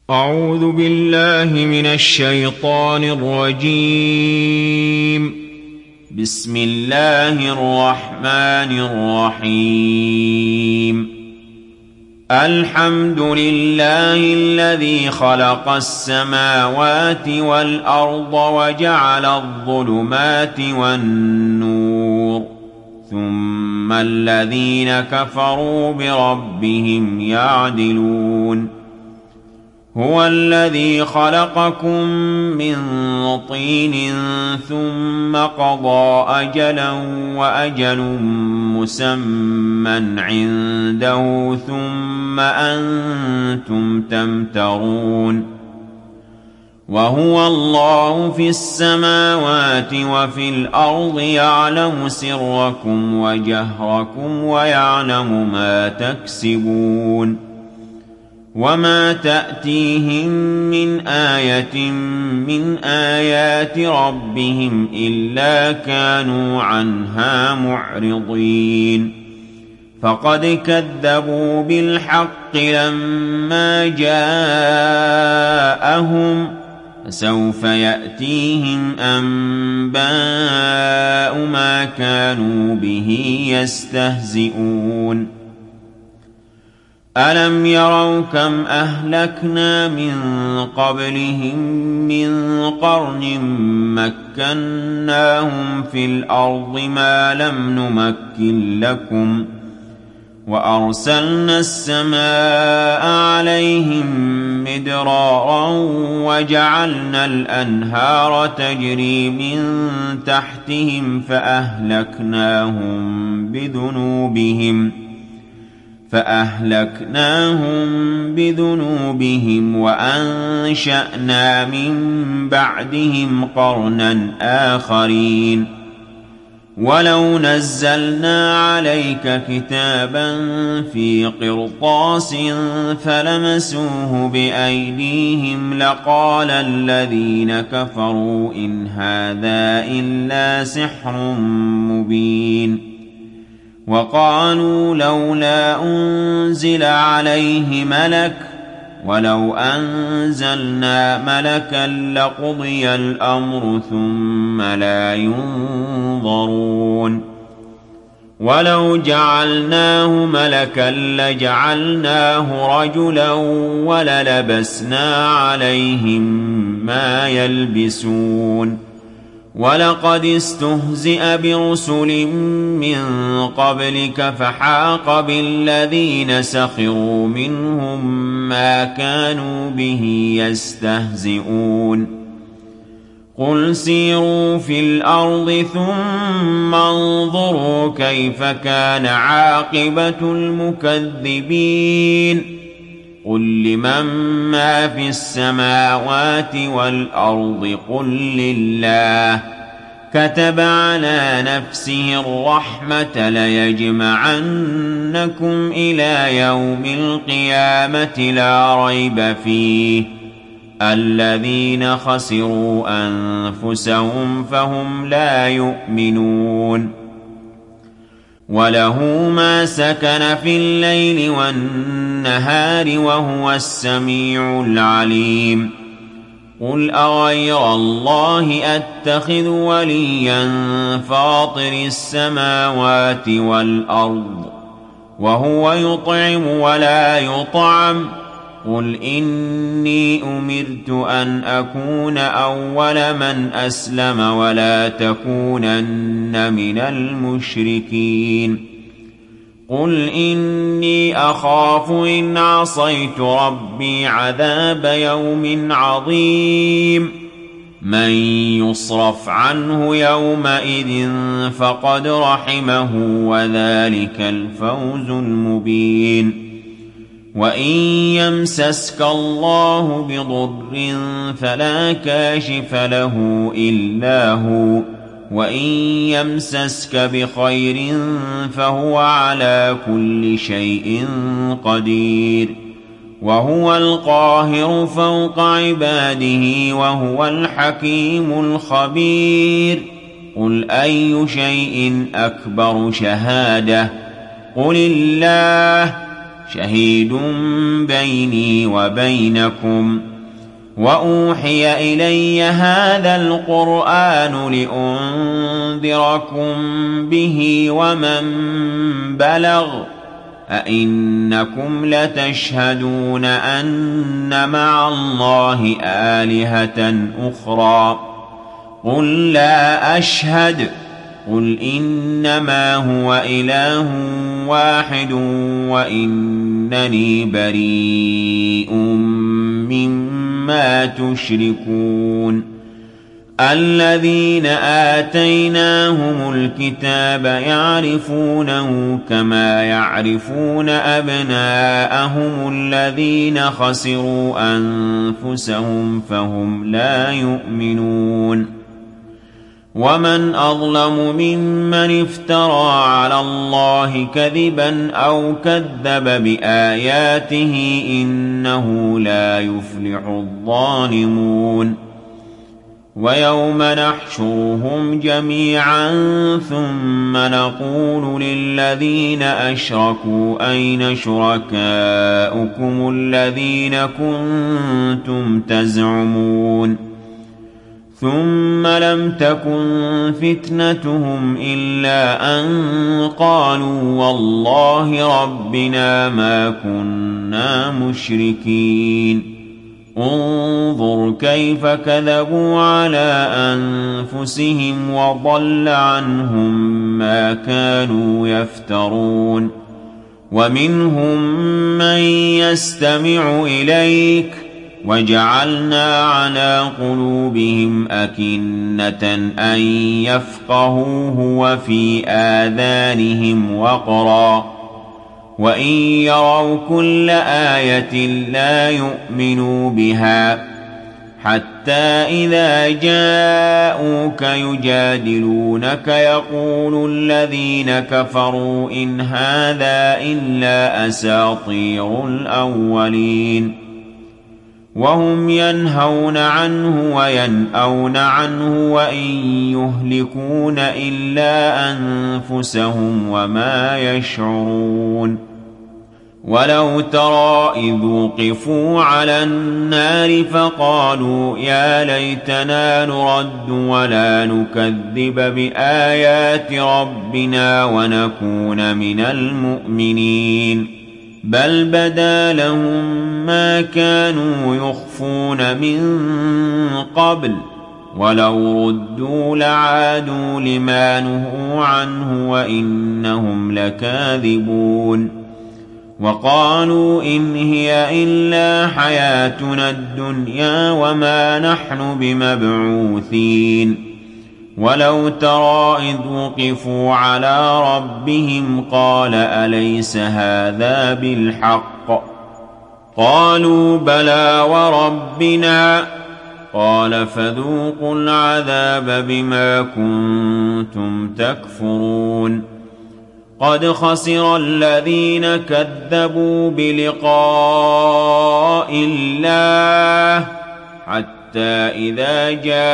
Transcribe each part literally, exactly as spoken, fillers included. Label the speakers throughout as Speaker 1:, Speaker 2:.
Speaker 1: أعوذ بالله من الشيطان الرجيم. بسم الله الرحمن الرحيم. الحمد لله الذي خلق السماوات والأرض وجعل الظلمات والنور، ثم الذين كفروا بربهم يعدلون. هو الذي خلقكم من طين ثم قضى أجلا وأجل مسمى عنده ثم أنتم تمترون. وهو الله في السماوات وفي الأرض يعلم سركم وجهركم ويعلم ما تكسبون. وما تأتيهم من آية من آيات ربهم إلا كانوا عنها معرضين. فقد كذبوا بالحق لما جاءهم، فسوف يأتيهم أنباء ما كانوا به يستهزئون. ألم يروا كم أهلكنا من قبلهم من قرن مكناهم في الأرض ما لم نمكن لكم، وأرسلنا السماء عليهم مدرارا وجعلنا الأنهار تجري من تحتهم فأهلكناهم بذنوبهم فأهلكناهم بذنوبهم وأنشأنا من بعدهم قرنا آخرين. ولو نزلنا عليك كتابا في قرطاس فلمسوه بأيديهم لقال الذين كفروا إن هذا إلا سحر مبين. وقالوا لولا أنزل عليه ملك ولو أنزلنا ملكا لقضي الأمر ثم لا ينظرون. ولو جعلناه ملكا لجعلناه رجلا وللبسنا عليهم ما يلبسون. ولقد استهزئ برسل من قبلك فحاق بالذين سخروا منهم ما كانوا به يستهزئون. قل سيروا في الأرض ثم انظروا كيف كان عاقبة المكذبين. قل لمن ما في السماوات والأرض قل لله. كتب على نفسه الرحمة ليجمعنكم إلى يوم القيامة لا ريب فيه. الذين خسروا أنفسهم فهم لا يؤمنون. وله ما سكن في الليل والنهار وهو السميع العليم. قل أغير الله أتخذ وليا فاطر السماوات والأرض وهو يطعم ولا يطعم. قل إني أمرت أن أكون أول من أسلم ولا تكونن من المشركين. قل إني أخاف إن عصيت ربي عذاب يوم عظيم. من يصرف عنه يومئذ فقد رحمه وذلك الفوز المبين. وإن يمسسك الله بضر فلا كاشف له إلا هو، وإن يمسسك بخير فهو على كل شيء قدير. وهو القاهر فوق عباده وهو الحكيم الخبير. قل أي شيء أكبر شهادة؟ قل الله. شهيد بيني وبينكم وأوحي إلي هذا القرآن لأنذركم به ومن بلغ أئنكم لتشهدون أن مع الله آلهة أخرى قل لا أشهد قل إنما هو إله واحد وإنني بريء مما تشركون الذين آتيناهم الكتاب يعرفونه كما يعرفون أبناءهم الذين خسروا أنفسهم فهم لا يؤمنون ومن أظلم ممن افترى على الله كذبا أو كذب بآياته إنه لا يفلح الظالمون ويوم نحشرهم جميعا ثم نقول للذين أشركوا أين شركاؤكم الذين كنتم تزعمون ثم لم تكن فتنتهم إلا أن قالوا والله ربنا ما كنا مشركين انظر كيف كذبوا على أنفسهم وضل عنهم ما كانوا يفترون ومنهم من يستمع إليك وجعلنا على قلوبهم أكنة أن يفقهوه وفي آذانهم وقرا وإن يروا كل آية لا يؤمنوا بها حتى إذا جاءوك يجادلونك يقول الذين كفروا إن هذا إلا أساطير الأولين وهم ينهون عنه وينأون عنه وإن يهلكون إلا أنفسهم وما يشعرون ولو ترى إذ وقفوا على النار فقالوا يا ليتنا نرد ولا نكذب بآيات ربنا ونكون من المؤمنين بل بدا لهم ما كانوا يخفون من قبل ولو ردوا لعادوا لما نهوا عنه وإنهم لكاذبون وقالوا إن هي إلا حياتنا الدنيا وما نحن بمبعوثين ولو ترى إذ وقفوا على ربهم قال أليس هذا بالحق قالوا بلى وربنا قال فذوقوا العذاب بما كنتم تكفرون قد خسر الذين كذبوا بلقاء الله حتى إذا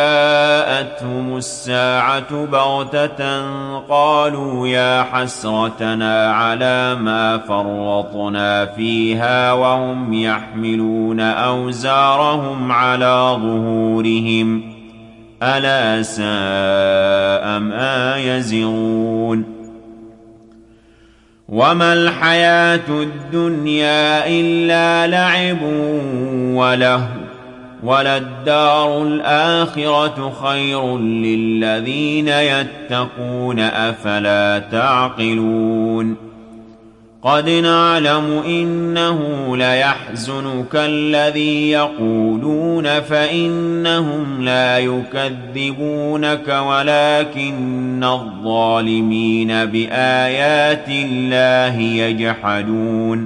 Speaker 1: جاءتهم الساعة بغتة قالوا يا حسرتنا على ما فرطنا فيها وهم يحملون أوزارهم على ظهورهم ألا ساء ما يزرون وما الحياة الدنيا إلا لعب وله وللدار الآخرة خير للذين يتقون أفلا تعقلون قد نعلم إنه ليحزنك الذي يقولون فإنهم لا يكذبونك ولكن الظالمين بآيات الله يجحدون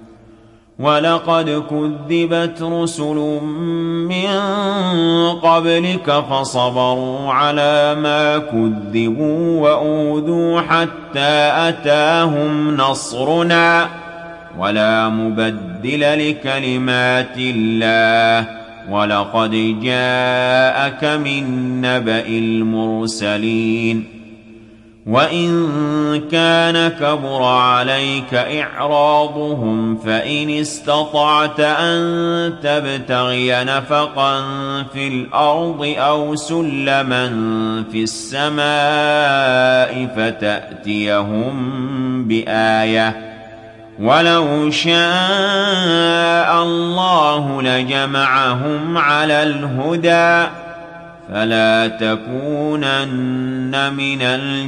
Speaker 1: ولقد كذبت رسل من قبلك فصبروا على ما كذبوا وأوذوا حتى أتاهم نصرنا ولا مبدل لكلمات الله ولقد جاءك من نبأ المرسلين وَإِن كَانَ كَبُرَ عَلَيْكَ إِعْرَاضُهُمْ فَإِنِ اسْتَطَعْتَ أَن تَبْتَغِيَ نَفَقًا فِي الْأَرْضِ أَوْ سُلَّمًا فِي السَّمَاءِ فَتَأْتِيَهُم بِآيَةٍ ۚ وَلَوْ شَاءَ اللَّهُ لَجَمَعَهُمْ عَلَى الْهُدَىٰ فَلَا تَكُونَنَّ مِنَ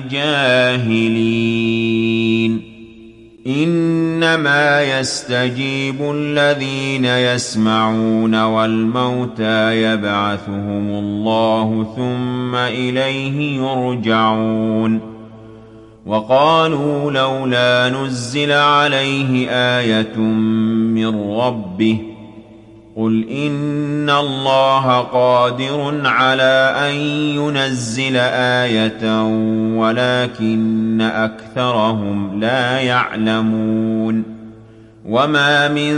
Speaker 1: الْجَاهِلِينَ إِنَّمَا يَسْتَجِيبُ الَّذِينَ يَسْمَعُونَ وَالْمَوْتَىٰ يَبْعَثُهُمُ اللَّهُ ثُمَّ إِلَيْهِ يُرْجَعُونَ وَقَالُوا لَوْلَا نُزِّلَ عَلَيْهِ آيَةٌ مِّن رَّبِّهِ ۖ قُلْ إِنَّ اللَّهَ قَادِرٌ عَلَىٰ أَن يُنَزِّلَ آيَةً وَلَٰكِنَّ أَكْثَرَهُمْ لَا يَعْلَمُونَ وَمَا مِن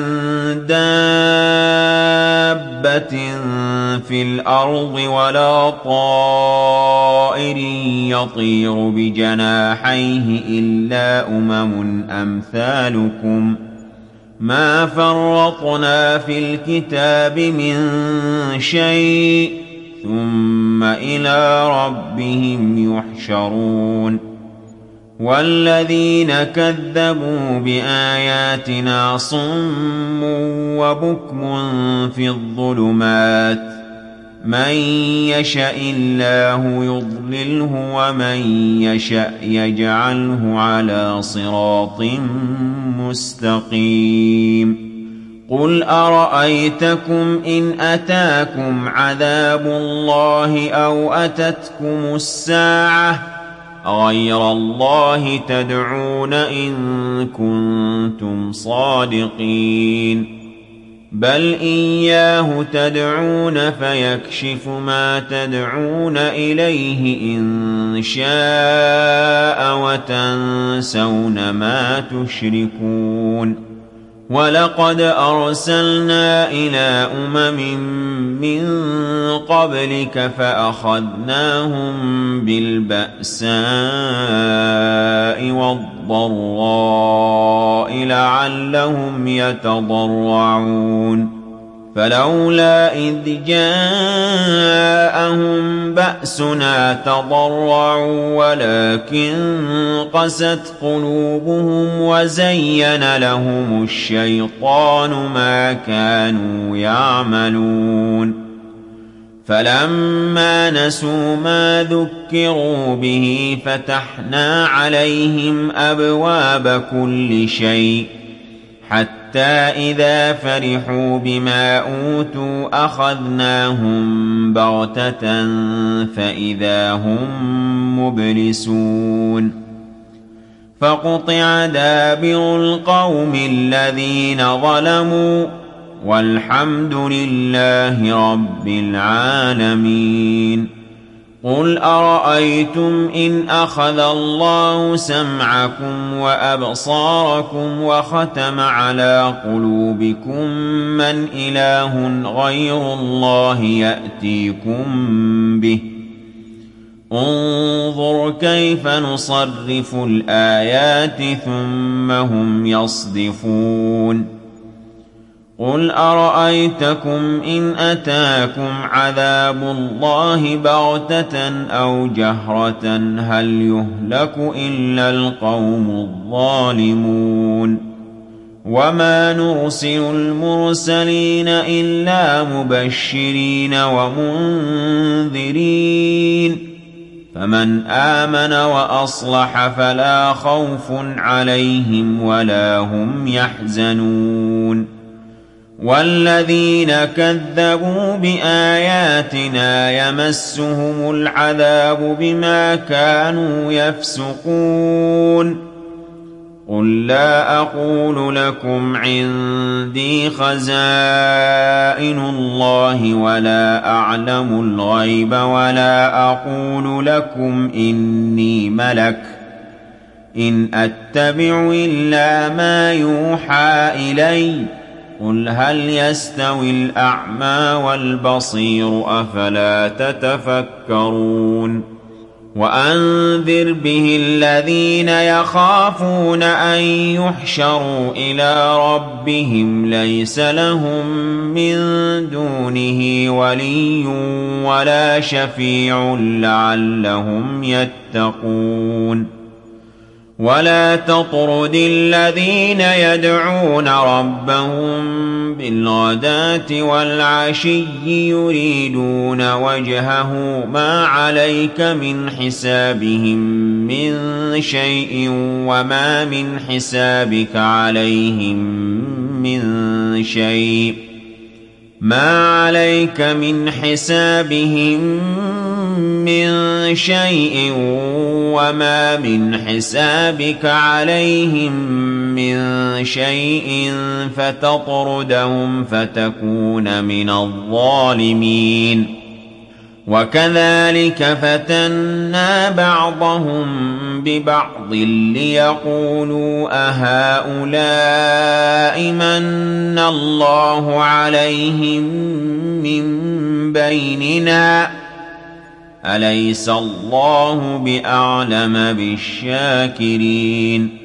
Speaker 1: دَابَّةٍ فِي الْأَرْضِ وَلَا طَائِرٍ يَطِيرُ بِجَنَاحَيْهِ إِلَّا أُمَمٌ أَمْثَالُكُم ۚ مَا فَرَّطْنَا فِي الْكِتَابِ مِن شَيْءٍ ثُمَّ إِلَىٰ رَبِّهِمْ يُحْشَرُونَ وَالَّذِينَ كَذَّبُوا بِآيَاتِنَا صُمٌّ وَبُكْمٌ فِي الظُّلُمَاتِ ۗ مَن يَشَإِ اللَّهُ يُضْلِلْهُ وَمَن يَشَأْ يَجْعَلْهُ عَلَىٰ صِرَاطٍ مُّسْتَقِيمٍ قُلْ أَرَأَيْتَكُمْ إِنْ أَتَاكُمْ عَذَابُ اللَّهِ أَوْ أَتَتْكُمُ السَّاعَةُ أَغَيْرَ اللَّهِ تَدْعُونَ إِن كُنتُمْ صَادِقِينَ بَلْ إِيَّاهُ تَدْعُونَ فَيَكْشِفُ مَا تَدْعُونَ إِلَيْهِ إِن شَاءَ وَتَنسَوْنَ مَا تُشْرِكُونَ وَلَقَدْ أَرْسَلْنَا إِلَىٰ أُمَمٍ مِّن قَبْلِكَ فَأَخَذْنَاهُم بِالْبَأْسَاءِ وَالضَّرَّاءِ لَعَلَّهُمْ يَتَضَرَّعُونَ فَلَوْلَا إِذْ جَاءَهُم بَأْسُنَا تَضَرَّعُوا وَلَٰكِن قَسَتْ قُلُوبُهُمْ وَزَيَّنَ لَهُمُ الشَّيْطَانُ مَا كَانُوا يَعْمَلُونَ فَلَمَّا نَسُوا مَا ذُكِّرُوا بِهِ فَتَحْنَا عَلَيْهِمْ أَبْوَابَ كُلِّ شَيْءٍ حَتَّىٰ إِذَا فَرِحُوا بِمَا أُوتُوا أَخَذْنَاهُم بَغْتَةً فَإِذَا هُم مُّبْلِسُونَ فَقُطِعَ دَابِرُ الْقَوْمِ الَّذِينَ ظَلَمُوا وَالْحَمْدُ لِلَّهِ رَبِّ الْعَالَمِينَ قُلْ أَرَأَيْتُمْ إِنْ أَخَذَ اللَّهُ سَمْعَكُمْ وَأَبْصَارَكُمْ وَخَتَمَ عَلَىٰ قُلُوبِكُم مَّنْ إِلَٰهٌ غَيْرُ اللَّهِ يَأْتِيكُم بِهِ ۗ انظُرْ كَيْفَ نُصَرِّفُ الْآيَاتِ ثُمَّ هُمْ يَصْدِفُونَ قُلْ أَرَأَيْتَكُمْ إِنْ أَتَاكُمْ عَذَابُ اللَّهِ بَغْتَةً أَوْ جَهْرَةً هَلْ يُهْلَكُ إِلَّا الْقَوْمُ الظَّالِمُونَ وَمَا نُرْسِلُ الْمُرْسَلِينَ إِلَّا مُبَشِّرِينَ وَمُنذِرِينَ فَمَنْ آمَنَ وَأَصْلَحَ فَلَا خَوْفٌ عَلَيْهِمْ وَلَا هُمْ يَحْزَنُونَ وَالَّذِينَ كَذَّبُوا بِآيَاتِنَا يَمَسُّهُمُ الْعَذَابُ بِمَا كَانُوا يَفْسُقُونَ قُل لَّا أَقُولُ لَكُمْ عِندِي خَزَائِنُ اللَّهِ وَلَا أَعْلَمُ الْغَيْبَ وَلَا أَقُولُ لَكُمْ إِنِّي مَلَكٌ إِنْ أَتَّبِعُ إِلَّا مَا يُوحَىٰ إِلَيَّ قُلْ هَلْ يَسْتَوِي الْأَعْمَىٰ وَالْبَصِيرُ أَفَلَا تَتَفَكَّرُونَ وأنذر به الذين يخافون أن يحشروا إلى ربهم ليس لهم من دونه ولي ولا شفيع لعلهم يتقون ولا تطرد الذين يدعون ربهم بالغداة والعشي يريدون وجهه ما عليك من حسابهم من شيء وما من حسابك عليهم من شيء ما عليك من حسابهم من شيء وما من حسابك عليهم من شيء فتطردهم فتكون من الظالمين وكذلك فتنا بعضهم ببعض ليقولوا أهؤلاء من الله عليهم من بيننا أليس الله بأعلم بالشاكرين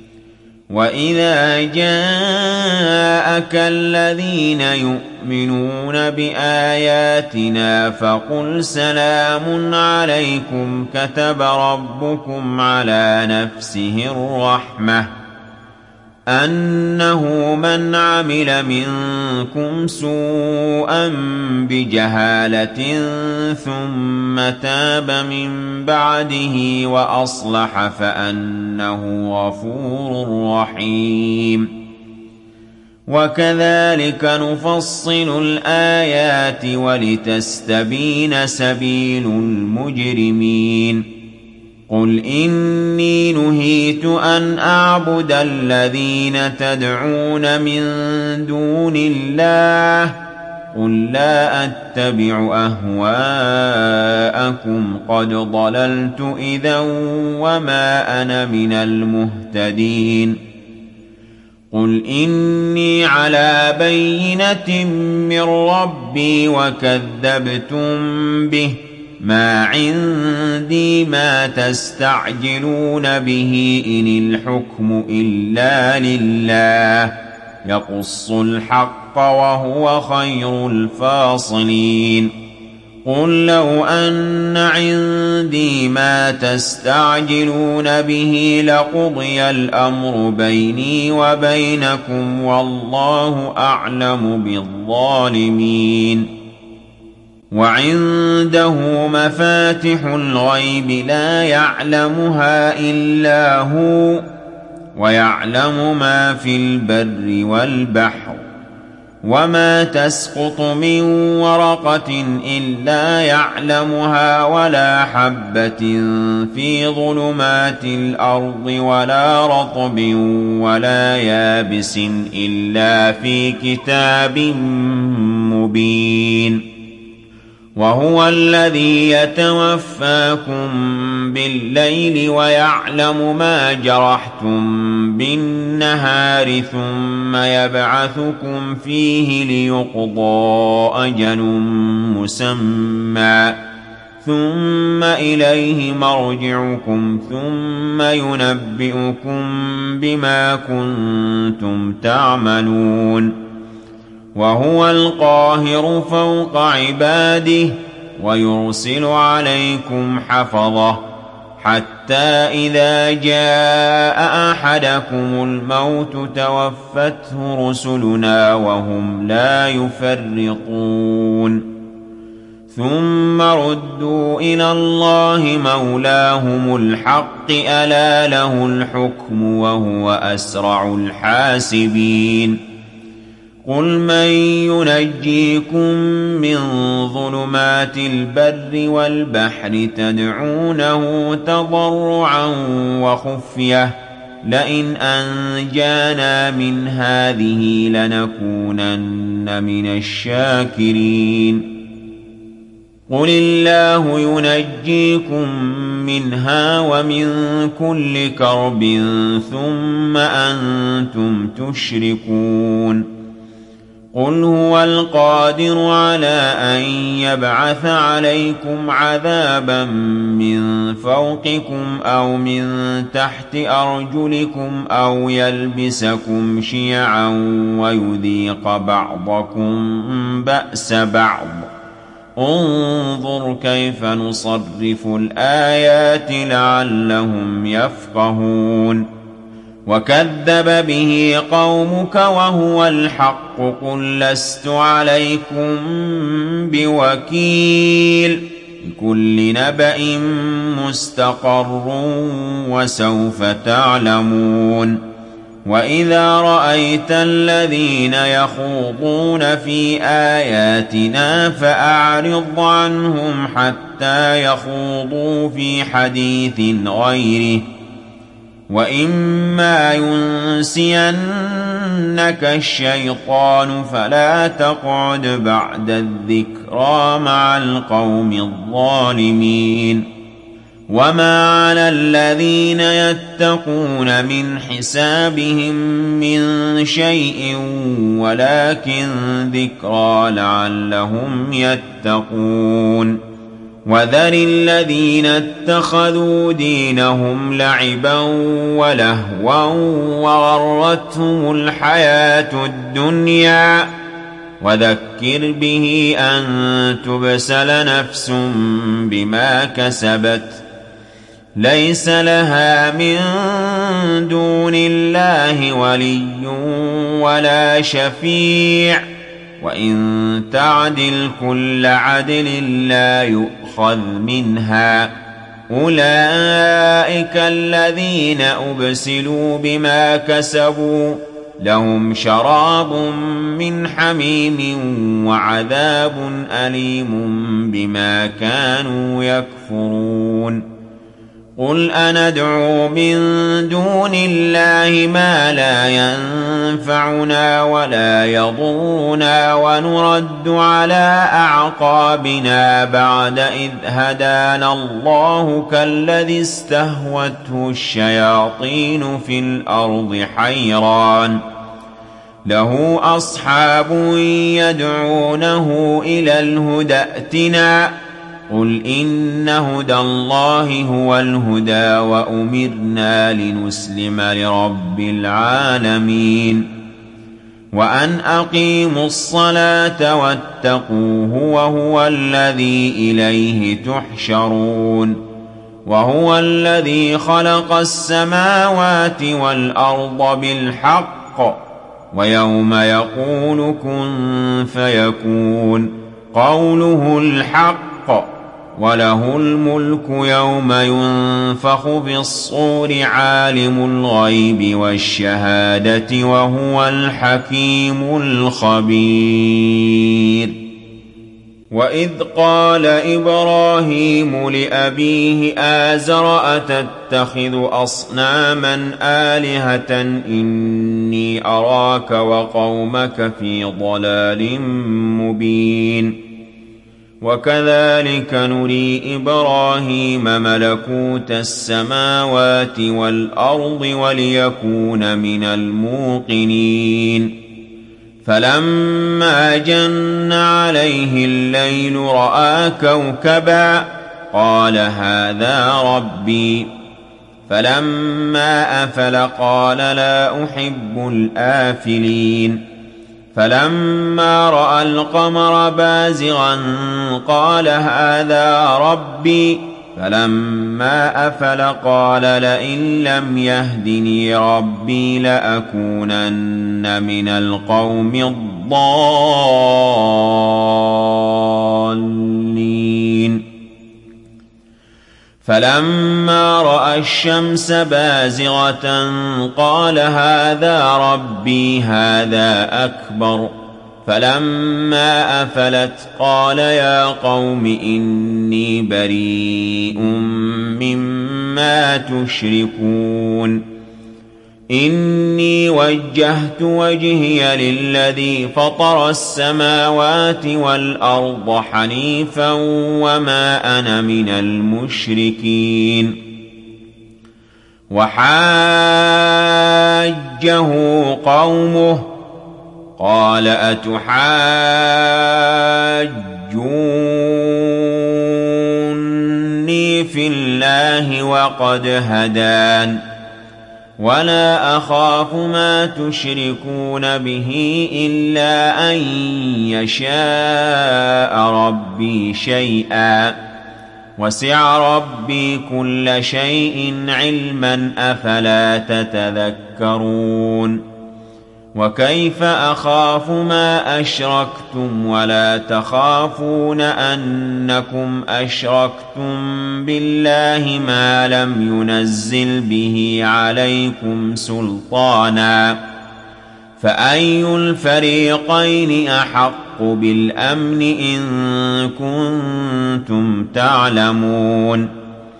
Speaker 1: وإذا جاءك الذين يؤمنون بآياتنا فقل سلام عليكم كتب ربكم على نفسه الرحمة أنه من عمل منكم سوءا بجهالة ثم تاب من بعده وأصلح فأنه غفور رحيم وكذلك نفصل الآيات ولتستبين سبيل المجرمين قل إني نهيت أن أعبد الذين تدعون من دون الله قل لا أتبع أهواءكم قد ضللت إذا وما أنا من المهتدين قل إني على بينة من ربي وكذبتم به ما عندي ما تستعجلون به إن الحكم إلا لله يقص الحق وهو خير الفاصلين قل لو أن عندي ما تستعجلون به لقضي الأمر بيني وبينكم والله أعلم بالظالمين وعنده مفاتح الغيب لا يعلمها إلا هو ويعلم ما في البر والبحر وما تسقط من ورقة إلا يعلمها ولا حبة في ظلمات الأرض ولا رطب ولا يابس إلا في كتاب مبين وهو الذي يتوفاكم بالليل ويعلم ما جرحتم بالنهار ثم يبعثكم فيه ليقضى أجل مسمى ثم إليه مرجعكم ثم ينبئكم بما كنتم تعملون وهو القاهر فوق عباده ويرسل عليكم حفظه حتى إذا جاء أحدكم الموت توفته رسلنا وهم لا يفرطون ثم ردوا إلى الله مولاهم الحق ألا له الحكم وهو أسرع الحاسبين قل من ينجيكم من ظلمات البر والبحر تدعونه تضرعا وخفية لئن أنجانا من هذه لنكونن من الشاكرين قل الله ينجيكم منها ومن كل كرب ثم أنتم تشركون قُلْ هُوَ الْقَادِرُ عَلَىٰ أَن يَبْعَثَ عَلَيْكُمْ عَذَابًا مِّن فَوْقِكُمْ أَوْ مِن تَحْتِ أَرْجُلِكُمْ أَوْ يَلْبِسَكُمْ شِيَعًا وَيُذِيقَ بَعْضَكُم بَأْسَ بَعْضٍ ۗ انظُرْ كَيْفَ نُصَرِّفُ الْآيَاتِ لَعَلَّهُمْ يَفْقَهُونَ. وَكَذَّبَ بِهِ قَوْمُكَ وَهُوَ الْحَقُّ قُل لَّسْتُ عَلَيْكُم بِوَكِيلٍ لِّكُلِّ نَبَإٍ مُّسْتَقَرٌّ وَسَوْفَ تَعْلَمُونَ. وَإِذَا رَأَيْتَ الَّذِينَ يَخُوضُونَ فِي آيَاتِنَا فَأَعْرِضْ عَنْهُمْ حَتَّىٰ يَخُوضُوا فِي حَدِيثٍ غَيْرِهِ ۚ وَإِمَّا يُنسِيَنَّكَ الشَّيْطَانُ فَلَا تَقْعُدْ بَعْدَ الذِّكْرَىٰ مَعَ الْقَوْمِ الظَّالِمِينَ. وَمَا عَلَى الَّذِينَ يَتَّقُونَ مِنْ حِسَابِهِم مِّن شَيْءٍ وَلَٰكِن ذِكْرَىٰ لَعَلَّهُمْ يَتَّقُونَ. وَذَرِ الَّذِينَ اتَّخَذُوا دِينَهُمْ لَعِبًا وَلَهْوًا وَغَرَّتْهُمُ الْحَيَاةُ الدُّنْيَا ۚ وَذَكِّرْ بِهِ أَن تُبْسَلَ نَفْسٌ بِمَا كَسَبَتْ لَيْسَ لَهَا مِن دُونِ اللَّهِ وَلِيٌّ وَلَا شَفِيعٌ، وَإِن تَعْدِلْ كُلَّ عَدْلٍ لَّا يُؤْخَذْ مِنْهَا ۗ أُولَٰئِكَ الَّذِينَ أُبْسِلُوا بِمَا كَسَبُوا ۖ لَهُمْ شَرَابٌ مِّنْ حَمِيمٍ وَعَذَابٌ أَلِيمٌ بِمَا كَانُوا يَكْفُرُونَ. قُلْ أَنَدْعُو مِن دُونِ اللَّهِ مَا لَا يَنفَعُنَا وَلَا يَضُرُّنَا وَنُرَدُّ عَلَىٰ أَعْقَابِنَا بَعْدَ إِذْ هَدَانَا اللَّهُ كَالَّذِي اسْتَهْوَتْهُ الشَّيَاطِينُ فِي الْأَرْضِ حَيْرَانٌ لَّهُ أَصْحَابٌ يَدْعُونَهُ إِلَى الْهُدَى ائْتِنَا ۗ قُلْ إِنَّ هُدَى اللَّهِ هُوَ الْهُدَىٰ وَأُمِرْنَا لِنُسْلِمَ لِرَبِّ الْعَالَمِينَ. وَأَنْ أَقِيمُوا الصَّلَاةَ وَاتَّقُوهُ وَهُوَ الَّذِي إِلَيْهِ تُحْشَرُونَ. وَهُوَ الَّذِي خَلَقَ السَّمَاوَاتِ وَالْأَرْضَ بِالْحَقِّ، وَيَوْمَ يَقُولُ كُن فَيَكُونُ قَوْلُهُ الْحَقُّ، وَلَهُ الْمُلْكُ يَوْمَ يُنفَخُ فِي الصُّورِ ۚ عَالِمُ الْغَيْبِ وَالشَّهَادَةِ ۖ وَهُوَ الْحَكِيمُ الْخَبِيرُ. وَإِذْ قَالَ إِبْرَاهِيمُ لِأَبِيهِ آزَرَ أَتَتَّخِذُ أَصْنَامًا آلِهَةً إِنِّي أَرَاكَ وَقَوْمَكَ فِي ضَلَالٍ مُّبِينٍ. وَكَذَٰلِكَ نُرِي إِبْرَاهِيمَ مَلَكُوتَ السَّمَاوَاتِ وَالْأَرْضِ وَلِيَكُونَ مِنَ الْمُوقِنِينَ. فَلَمَّا جَنَّ عَلَيْهِ اللَّيْلُ رَأَىٰ كَوْكَبًا قَالَ هَٰذَا رَبِّي، فَلَمَّا أَفَلَ قَالَ لَا أُحِبُّ الْآفِلِينَ. فَلَمَّا رَأَى الْقَمَرَ بَازِغًا قَالَ هَٰذَا رَبِّي، فَلَمَّا أَفَلَ قَالَ لَئِن لَّمْ يَهْدِنِي رَبِّي لَأَكُونَنَّ مِنَ الْقَوْمِ الضَّالِّينَ. فَلَمَّا رَأَى الشَّمْسَ بَازِغَةً قَالَ هَٰذَا رَبِّي هَٰذَا أَكْبَرُ، فَلَمَّا أَفَلَتْ قَالَ يَا قَوْمِ إِنِّي بَرِيءٌ مِّمَّا تُشْرِكُونَ. إِنِّي وَجَّهْتُ وَجْهِيَ لِلَّذِي فَطَرَ السَّمَاوَاتِ وَالْأَرْضَ حَنِيفًا وَمَا أَنَا مِنَ الْمُشْرِكِينَ. وَحَاجَّهُ قَوْمُهُ قال أتحاجوني في الله وقد هدان ولا أخاف ما تشركون به إلا أن يشاء ربي شيئا وسع ربي كل شيء علما أفلا تتذكرون وكيف أخاف ما أشركتم ولا تخافون أنكم أشركتم بالله ما لم ينزل به عليكم سلطانا فأي الفريقين أحق بالأمن إن كنتم تعلمون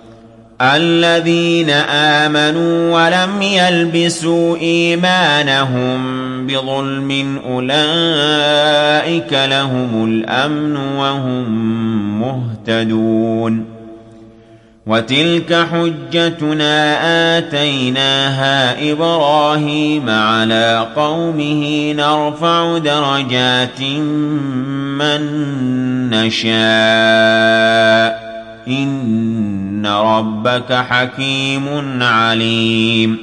Speaker 1: الذين آمنوا ولم يلبسوا إيمانهم بظلم أولئك لهم الأمن وهم مهتدون وتلك حجتنا آتيناها إبراهيم على قومه نرفع درجات من نشاء إن ربك حكيم عليم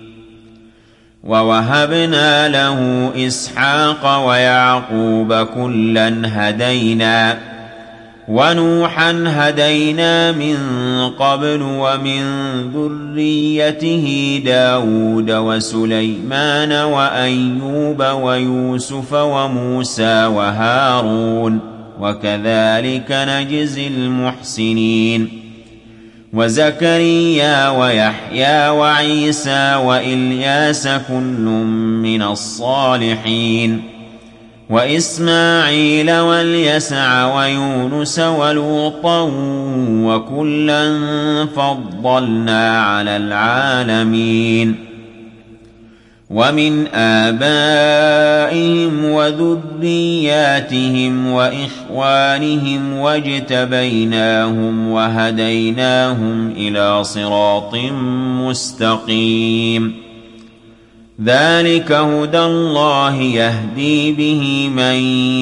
Speaker 1: ووهبنا له إسحاق ويعقوب كلا هدينا ونوحا هدينا من قبل ومن ذريته داود وسليمان وأيوب ويوسف وموسى وهارون وكذلك نجزي المحسنين وزكريا ويحيى وعيسى وإلياس كل من الصالحين وإسماعيل واليسع ويونس ولوطا وكلا فضلنا على العالمين ومن آبائهم وذرياتهم وإخوانهم واجتبيناهم وهديناهم إلى صراط مستقيم ذلك هدى الله يهدي به من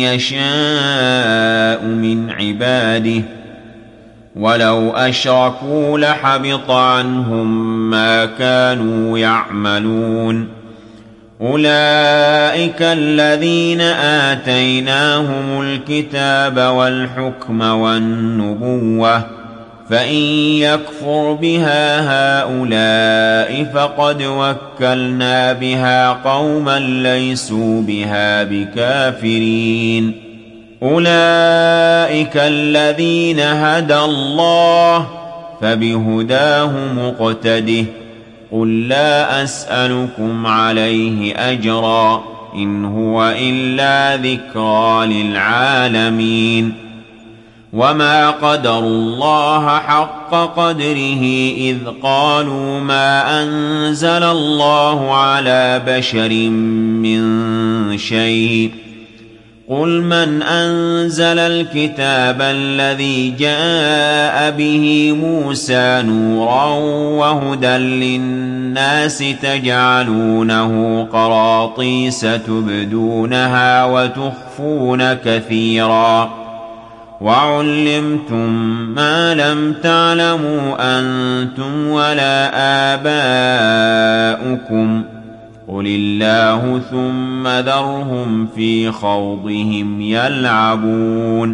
Speaker 1: يشاء من عباده ولو أشركوا لحبط عنهم ما كانوا يعملون أولئك الذين آتيناهم الكتاب والحكم والنبوة فإن يكفر بها هؤلاء فقد وكلنا بها قوما ليسوا بها بكافرين أولئك الذين هدى الله فبهداه مقتده قل لا أسألكم عليه أجرا إن هو إلا ذكرى للعالمين وما قدروا الله حق قدره إذ قالوا ما أنزل الله على بشر من شيء قل من أنزل الكتاب الذي جاء به موسى نورا وهدى للناس تجعلونه قراطيس تبدونها وتخفون كثيرا وعلمتم ما لم تعلموا أنتم ولا آباؤكم قل الله ثم ذرهم في خوضهم يلعبون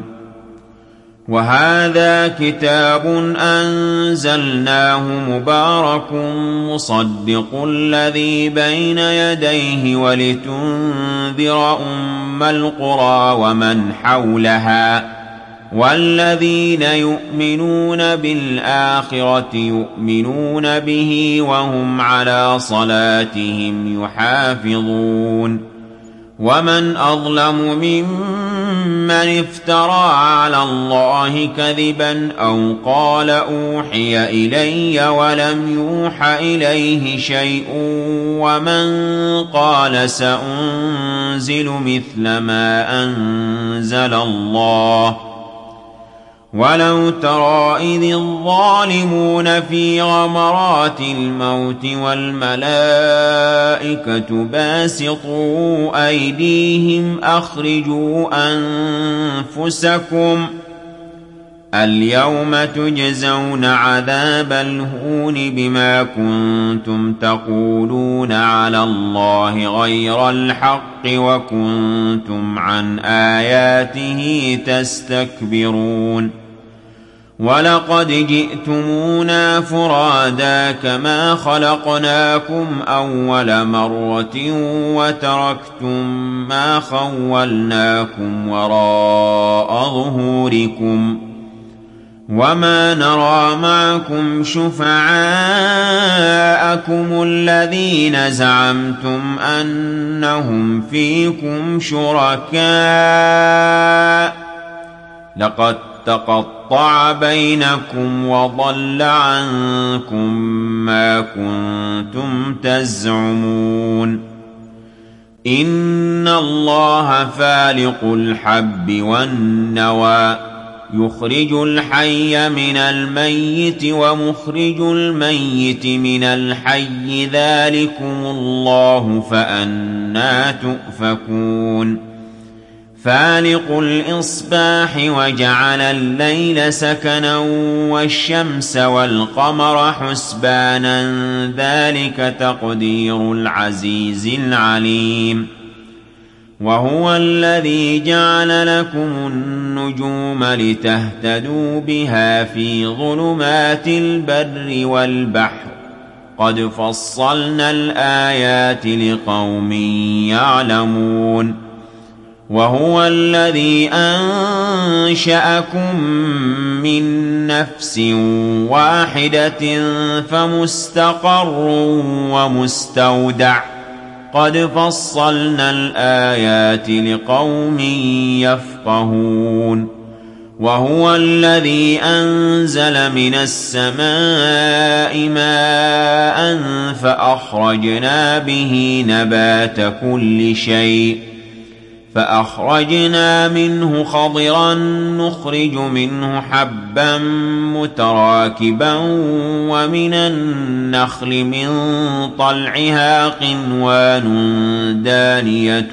Speaker 1: وهذا كتاب أنزلناه مبارك مصدق الذي بين يديه ولتنذر أم القرى ومن حولها والذين يؤمنون بالآخرة يؤمنون به وهم على صلاتهم يحافظون ومن أظلم ممن افترى على الله كذبا أو قال أوحي إلي ولم يوح إليه شيء ومن قال سأنزل مثل ما أنزل الله ولو ترى إذ الظالمون في غمرات الموت والملائكة باسطوا أيديهم أخرجوا أنفسكم اليوم تجزون عذاب الهون بما كنتم تقولون على الله غير الحق وكنتم عن آياته تستكبرون ولقد جئتمونا فرادا كما خلقناكم أول مرة وتركتم ما خولناكم وراء ظهوركم وما نرى معكم شفعاءكم الذين زعمتم أنهم فيكم شركاء لقد تقطع بينكم وضل عنكم ما كنتم تزعمون إن الله فالق الحب والنوى يخرج الحي من الميت ومخرج الميت من الحي ذلكم الله فأنى تؤفكون فالق الإصباح وجعل الليل سكنا والشمس والقمر حسبانا ذلك تقدير العزيز العليم وهو الذي جعل لكم النجوم لتهتدوا بها في ظلمات البر والبحر قد فصلنا الآيات لقوم يعلمون وهو الذي أنشأكم من نفس واحدة فمستقر ومستودع قد فصلنا الآيات لقوم يفقهون وهو الذي أنزل من السماء ماء فأخرجنا به نبات كل شيء فأخرجنا منه خضرا نخرج منه حبا متراكبا ومن النخل من طلعها قنوان دانية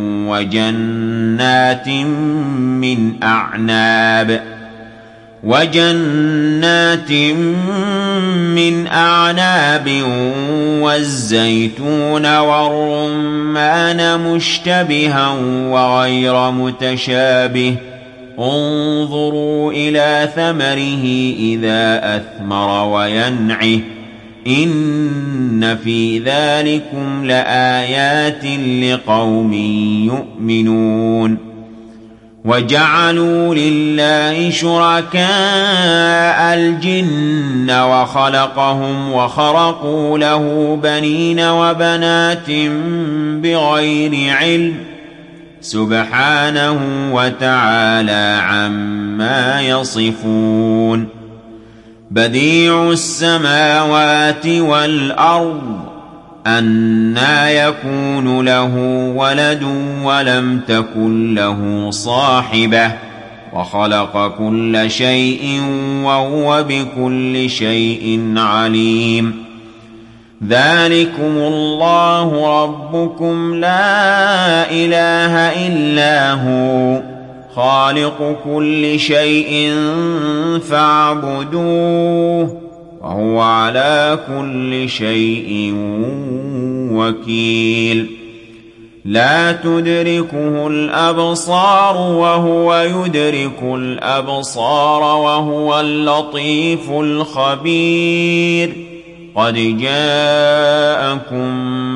Speaker 1: وجنات من أعناب وجنات من أعناب والزيتون والرمان مشتبها وغير متشابه انظروا إلى ثمره إذا أثمر وينعه إن في ذلكم لآيات لقوم يؤمنون وجعلوا لله شركاء الجن وخلقهم وخرقوا له بنين وبنات بغير علم سبحانه وتعالى عما يصفون بديع السماوات والأرض أنى يكون له ولد ولم تكن له صاحبة وخلق كل شيء وهو بكل شيء عليم ذلكم الله ربكم لا إله إلا هو خالق كل شيء فاعبدوه وهو على كل شيء وكيل لا تدركه الأبصار وهو يدرك الأبصار وهو اللطيف الخبير قد جاءكم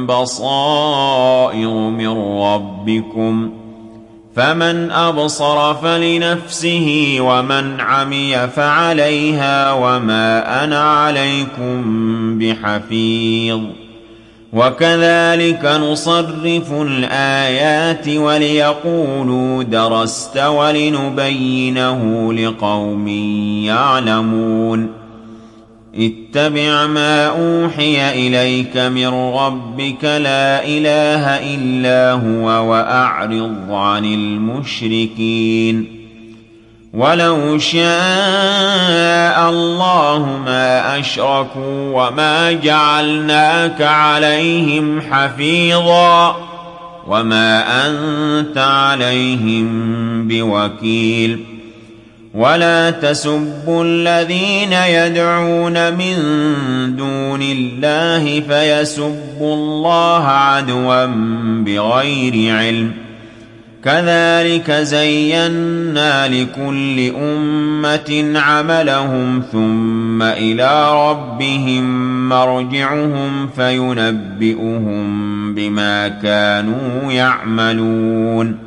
Speaker 1: بصائر من ربكم فمن أبصر فلنفسه ومن عمي فعليها وما أنا عليكم بحفيظ وكذلك نصرف الآيات وليقولوا درست ولنبينه لقوم يعلمون اتبع ما أوحي إليك من ربك لا إله إلا هو وأعرض عن المشركين وَلَوْ شَاءَ اللَّهُ مَا أَشْرَكُوا وَمَا جَعَلْنَاكَ عَلَيْهِمْ حَفِيظًا وَمَا أَنْتَ عَلَيْهِمْ بِوَكِيلٍ وَلَا تَسُبُّوا الَّذِينَ يَدْعُونَ مِن دُونِ اللَّهِ فَيَسُبُّوا اللَّهَ عَدْوًا بِغَيْرِ عِلْمٍ كَذَلِكَ زَيَّنَّا لِكُلِّ أُمَّةٍ عَمَلَهُمْ ثُمَّ إِلَىٰ رَبِّهِم مَّرْجِعُهُمْ فَيُنَبِّئُهُم بِمَا كَانُوا يَعْمَلُونَ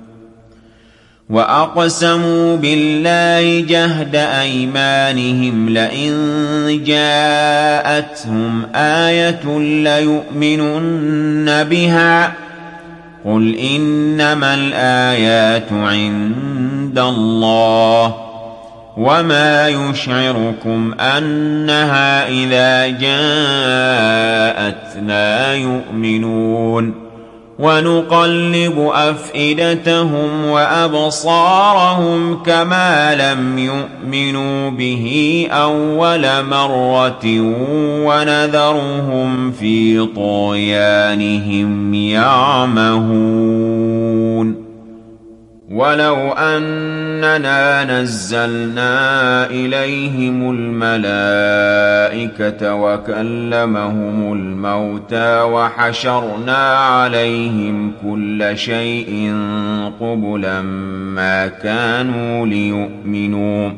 Speaker 1: وَأَقْسَمُوا بِاللَّهِ جَهْدَ أَيْمَانِهِمْ لَئِن جَاءَتْهُمْ آيَةٌ لَّيُؤْمِنُنَّ بِهَا قُلْ إِنَّمَا الْآيَاتُ عِندَ اللَّهِ وَمَا يُشْعِرُكُمْ أَنَّهَا إِذَا جَاءَتْ لَا يُؤْمِنُونَ وَنُقَلِّبُ أَفْئِدَتَهُمْ وَأَبْصَارَهُمْ كَمَا لَمْ يُؤْمِنُوا بِهِ أَوَّلَ مَرَّةٍ وَنَذَرُهُمْ فِي طُغْيَانِهِمْ يَعْمَهُونَ وَلَوْ أَنَّنَا نَزَّلْنَا إِلَيْهِمُ الْمَلَائِكَةَ وَكَلَّمَهُمُ الْمَوْتَىٰ وَحَشَرْنَا عَلَيْهِمْ كُلَّ شَيْءٍ قُبُلًا مَّا كَانُوا لِيُؤْمِنُوا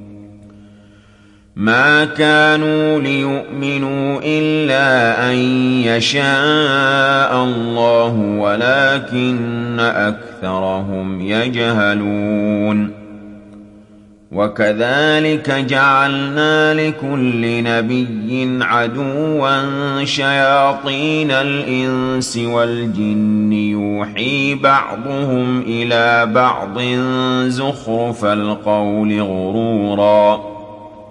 Speaker 1: مَا كَانُوا لِيُؤْمِنُوا إِلَّا أَن يَشَاءَ اللَّهُ وَلَٰكِنَّ أَكْثَرَهُمْ يَجْهَلُونَ وَكَذَٰلِكَ جَعَلْنَا لِكُلِّ نَبِيٍّ عَدُوًّا شَيَاطِينَ الْإِنسِ وَالْجِنِّ يُوحِي بَعْضُهُمْ إِلَىٰ بَعْضٍ زُخْرُفَ الْقَوْلِ غُرُورًا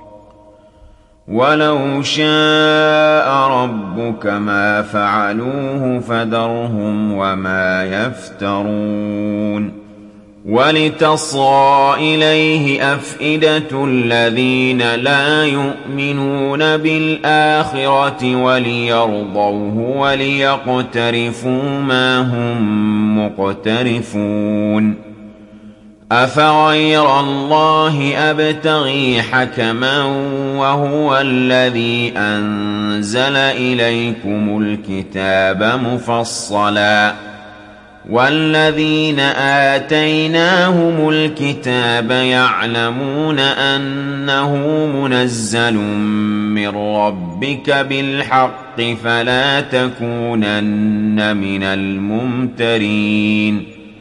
Speaker 1: وَلَوْ شَاءَ رَبُّكَ مَا فَعَلُوهُ فَذَرْهُمْ وَمَا يَفْتَرُونَ وَلِتَصْغَىٰ إِلَيْهِ أَفْئِدَةُ الَّذِينَ لَا يُؤْمِنُونَ بِالْآخِرَةِ وَلِيَرْضَوْهُ وَلِيَقْتَرِفُوا مَا هُم مُّقْتَرِفُونَ أَفَغَيْرَ اللَّهِ أَبْتَغِي حَكَمًا وَهُوَ الَّذِي أَنزَلَ إِلَيْكُمُ الْكِتَابَ مُفَصَّلًا وَالَّذِينَ آتَيْنَاهُمُ الْكِتَابَ يَعْلَمُونَ أَنَّهُ مُنَزَّلٌ مِّن رَّبِّكَ بِالْحَقِّ فَلَا تَكُونَنَّ مِنَ الْمُمْتَرِينَ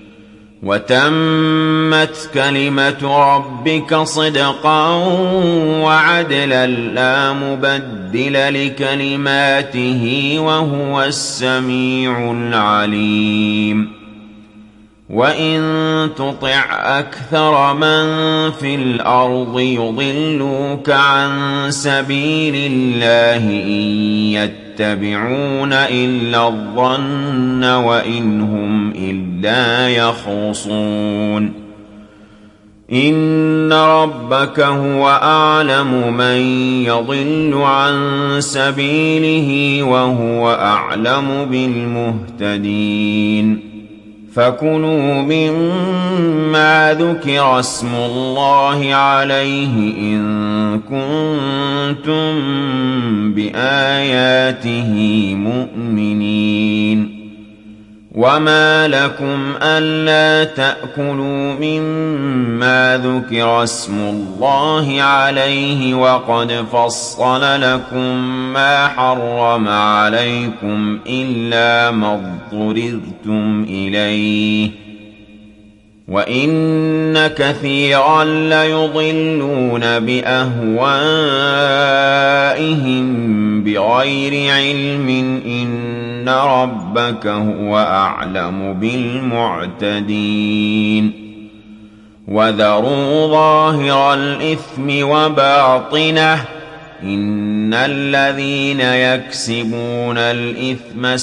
Speaker 1: وَتَمَّتْ كَلِمَةُ رَبِّكَ صِدْقًا وَعَدْلًا لَّا مُبَدِّلَ لِكَلِمَاتِهِ وَهُوَ السَّمِيعُ الْعَلِيمُ وَإِن تُطِعْ أَكْثَرَ مَن فِي الْأَرْضِ يُضِلُّوكَ عَن سَبِيلِ اللَّهِ إِن يَتَّبِعُونَ إِلَّا الظَّنَّ وَإِنْ هُمْ إِلَّا يَخْرُصُونَ إِنَّ رَبَّكَ هُوَ أَعْلَمُ مَن يَضِلُّ عَن سَبِيلِهِ وَهُوَ أَعْلَمُ بِالْمُهْتَدِينَ فَكُلُوا مِمَّا ذُكِرَ اسْمُ اللَّهِ عَلَيْهِ إِن كُنتُم بِآيَاتِهِ مُؤْمِنِينَ وَمَا لَكُمْ أَلَّا تَأْكُلُوا مِمَّا ذُكِرَ اسْمُ اللَّهِ عَلَيْهِ وَقَدْ فَصَّلَ لَكُم مَّا حَرَّمَ عَلَيْكُمْ إِلَّا مَا اضْطُرِرْتُمْ إِلَيْهِ وَإِنَّ كَثِيرًا لَّيُضِلُّونَ بِأَهْوَائِهِم بِغَيْرِ عِلْمٍ إِنَّ رَبَّكَ هُوَ أَعْلَمُ بِالْمُعْتَدِينَ وَذَرُوا ظَاهِرَ الْإِثْمِ وَبَاطِنَهُ إِنَّ الَّذِينَ يَكْسِبُونَ الْإِثْمَ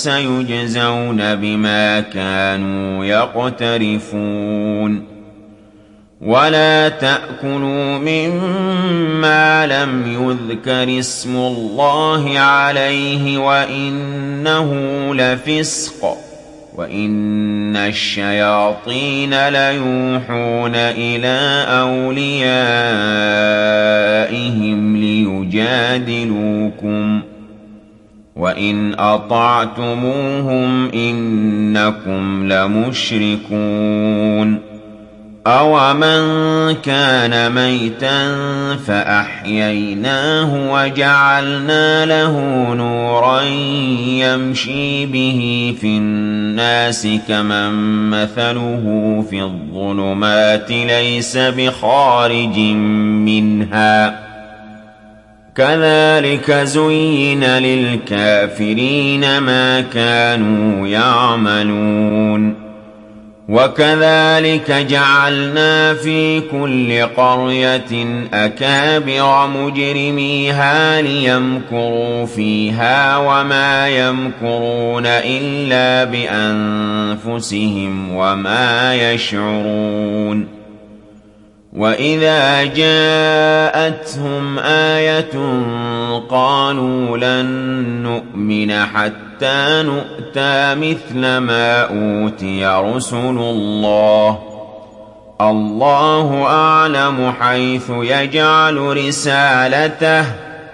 Speaker 1: سَيُجْزَوْنَ بِمَا كَانُوا يَقْتَرِفُونَ ولا تأكلوا مما لم يذكر اسم الله عليه وإنه لفسق وإن الشياطين ليوحون إلى أوليائهم ليجادلوكم وإن أطعتموهم إنكم لمشركون أَوَمَنْ كَانَ مَيْتًا فَأَحْيَيْنَاهُ وَجَعَلْنَا لَهُ نُورًا يَمْشِي بِهِ فِي النَّاسِ كَمَنْ مَثَلُهُ فِي الظُّلُمَاتِ لَيْسَ بِخَارِجٍ مِنْهَا كَذَلِكَ زُيِّنَ لِلْكَافِرِينَ مَا كَانُوا يَعْمَلُونَ وَكَذَلِكَ جَعَلْنَا فِي كُلِّ قَرْيَةٍ أَكَابِرَ مُجْرِمِيهَا لِيَمْكُرُوا فِيهَا وَمَا يَمْكُرُونَ إِلَّا بِأَنفُسِهِمْ وَمَا يَشْعُرُونَ وَإِذَا جَاءَتْهُمْ آيَةٌ قَالُوا لَن نُّؤْمِنَ حَتَّىٰ نُؤْتَىٰ مِثْلَ مَا أُوتِيَ رُسُلُ اللَّهِ ۖ اللَّهُ أَعْلَمُ حَيْثُ يَجْعَلُ رِسَالَتَهُ ۗ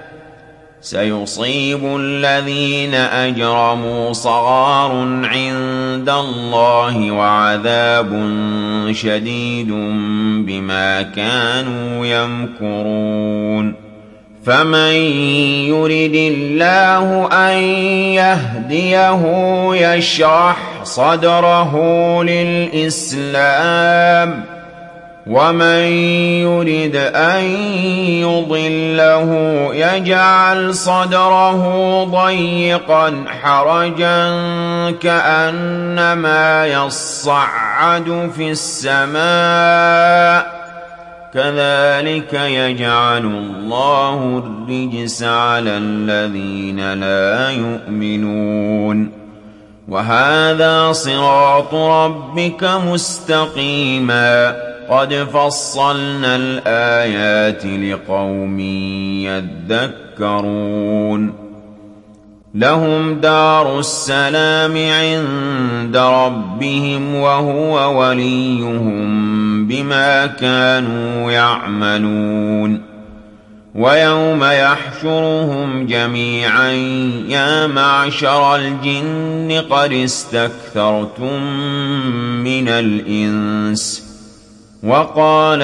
Speaker 1: سَيُصِيبُ الَّذِينَ أَجْرَمُوا صَغَارٌ عِندَ اللَّهِ وَعَذَابٌ شَدِيدٌ بِمَا كَانُوا يَمْكُرُونَ فَمَن يُرِدِ اللَّهُ أَن يَهْدِيَهُ يَشْرَحْ صَدْرَهُ لِلْإِسْلَامِ وَمَن يُرِدْ أَن يُضِلَّهُ يَجْعَلْ صَدْرَهُ ضَيِّقًا حَرَجًا كَأَنَّمَا يَصَّعَّدُ فِي السَّمَاءِ كَذَلِكَ يَجْعَلُ اللَّهُ الرِّجْسَ عَلَى الَّذِينَ لَا يُؤْمِنُونَ وَهَذَا صِرَاطُ رَبِّكَ مُسْتَقِيمًا قَدْ فَصَّلْنَا الْآيَاتِ لِقَوْمٍ يَذَّكَّرُونَ لَهُمْ دَارُ السَّلَامِ عِندَ رَبِّهِمْ وَهُوَ وَلِيُّهُم بِمَا كَانُوا يَعْمَلُونَ وَيَوْمَ يَحْشُرُهُمْ جَمِيعًا يَا مَعْشَرَ الْجِنِّ قَدِ اسْتَكْثَرْتُم مِّنَ الْإِنسِ وَقَالَ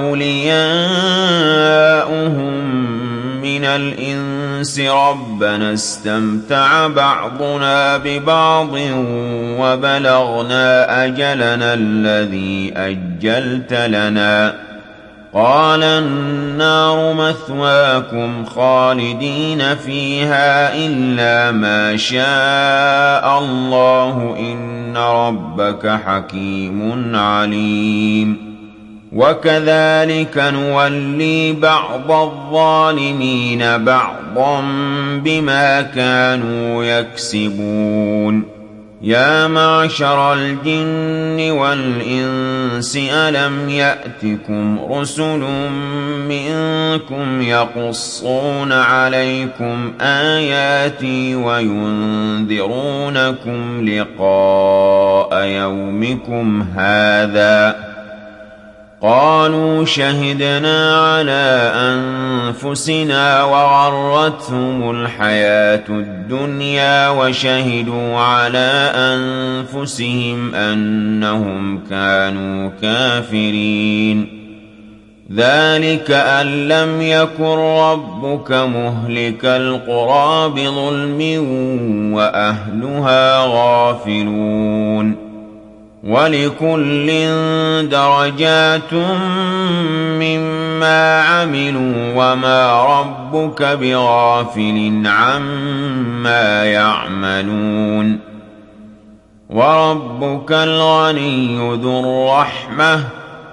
Speaker 1: أَوْلِيَاؤُهُم مِّنَ الْإِنسِ رَبَّنَا اسْتَمْتَعَ بَعْضُنَا بِبَعْضٍ وَبَلَغْنَا أَجَلَنَا الَّذِي أَجَّلْتَ لَنَا قَالَ النَّارُ مَثْوَاكُمْ خَالِدِينَ فِيهَا إِلَّا مَا شَاءَ اللَّهُ إِنَّ رَبَّكَ حَكِيمٌ عَلِيمٌ وَكَذَلِكَ نُوَلِّي بَعْضَ الظَّالِمِينَ بَعْضًا بِمَا كَانُوا يَكْسِبُونَ يَا مَعْشَرَ الْجِنِّ وَالْإِنسِ أَلَمْ يَأْتِكُمْ رُسُلٌ مِّنكُمْ يَقُصُّونَ عَلَيْكُمْ آيَاتِي وَيُنذِرُونَكُمْ لِقَاءَ يَوْمِكُمْ هَٰذَا ۚ قَالُوا شَهِدْنَا عَلَىٰ أَنفُسِنَا وَغَرَّتْهُمُ الْحَيَاةُ الدُّنْيَا وَشَهِدُوا عَلَىٰ أَنفُسِهِمْ أَنَّهُمْ كَانُوا كَافِرِينَ ذَٰلِكَ أَن لَّمْ يَكُن رَّبُّكَ مُهْلِكَ الْقُرَىٰ بِظُلْمٍ وَأَهْلُهَا غَافِلُونَ وَلِكُلٍّ دَرَجَاتٌ مِّمَّا عَمِلُوا وَمَا رَبُّكَ بِغَافِلٍ عَمَّا يَعْمَلُونَ وَرَبُّكَ الْغَنِيُّ ذُو الرَّحْمَةِ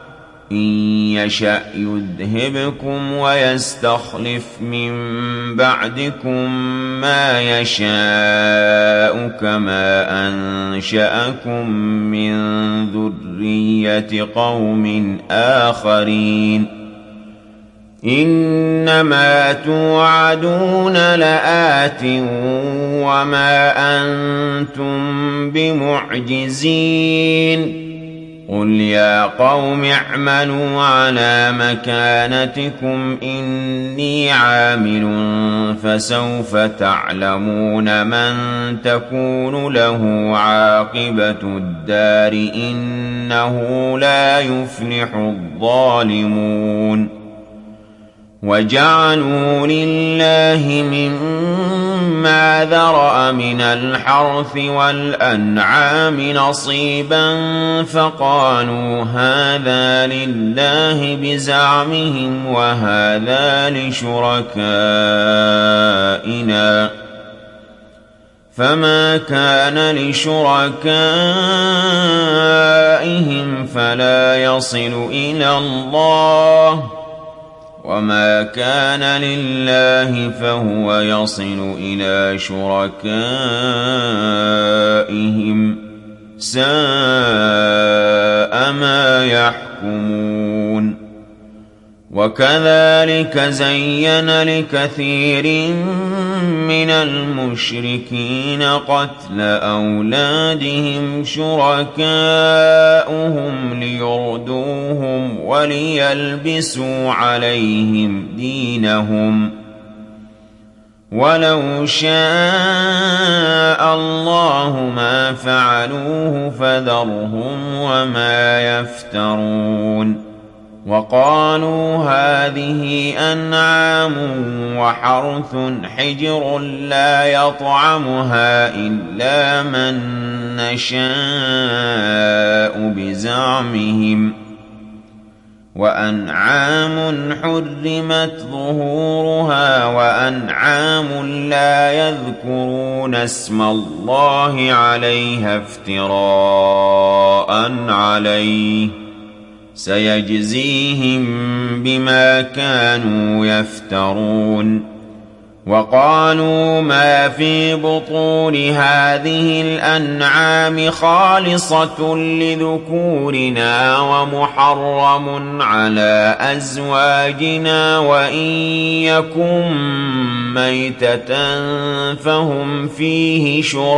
Speaker 1: إن يشأ يذهبكم ويستخلف من بعدكم ما يشاء كما أنشأكم من ذرية قوم آخرين إنما توعدون لآت وما أنتم بمعجزين قل يا قوم اعملوا على مكانتكم إني عامل فسوف تعلمون من تكون له عاقبة الدار إنه لا يفلح الظالمون وجعلوا لله مما ذرأ من الحرث والأنعام نصيبا فقالوا هذا لله بزعمهم وهذا لشركائنا فما كان لشركائهم فلا يصل إلى الله وما كان لله فهو يصل إلى شركائهم ساء ما يحكمون وكذلك زين لكثير من المشركين قتل أولادهم شركاؤهم ليردوهم وليلبسوا عليهم دينهم ولو شاء الله ما فعلوه فذرهم وما يفترون وقالوا هذه أنعام وحرث حجر لا يطعمها إلا من نشاء بزعمهم وأنعام حرمت ظهورها وأنعام لا يذكرون اسم الله عليها افتراء عليه سيجزيهم بما كانوا يفترون وقالوا ما في بطون هذه الأنعام خالصة لذكورنا ومحرم على أزواجنا وإن يكن ميتة فهم فيه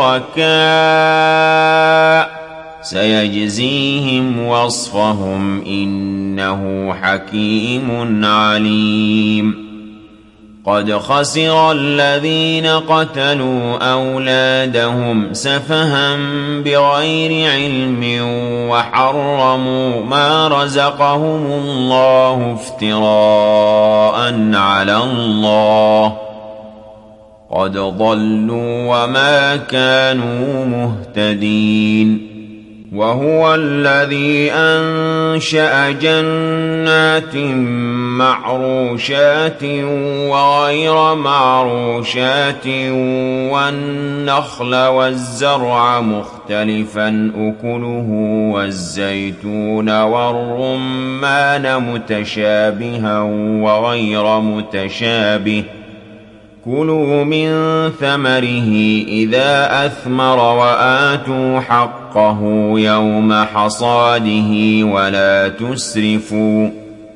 Speaker 1: شركاء سيجزيهم وصفهم إنه حكيم عليم قد خسر الذين قتلوا أولادهم سفها بغير علم وحرموا ما رزقهم الله افتراء على الله قد ضلوا وما كانوا مهتدين وهو الذي أنشأ جنات معروشات وغير معروشات والنخل والزرع مختلفا أكله والزيتون والرمان متشابها وغير متشابه كلوا من ثمره إذا أثمر وآتوا حقه يوم حصاده ولا تسرفوا